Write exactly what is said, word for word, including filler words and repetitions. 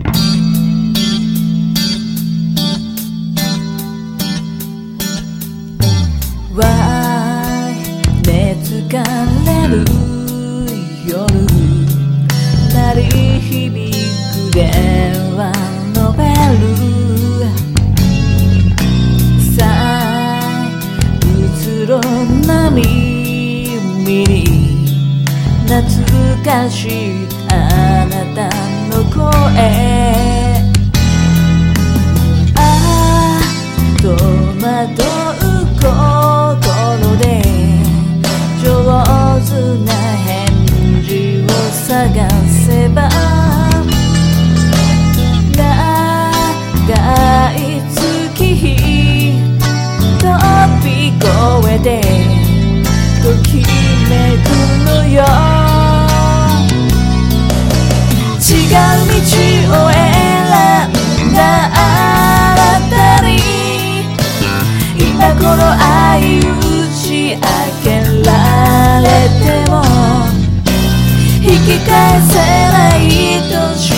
疲れる夜鳴り響く電話のベルさあ移ろな耳に懐かしいあなたの声ああ戸惑う心で上手な返事を探せば長い月日飛び越えてときめくのよ違う道を選んだあなたに今頃愛打ち明けられても引き返せない年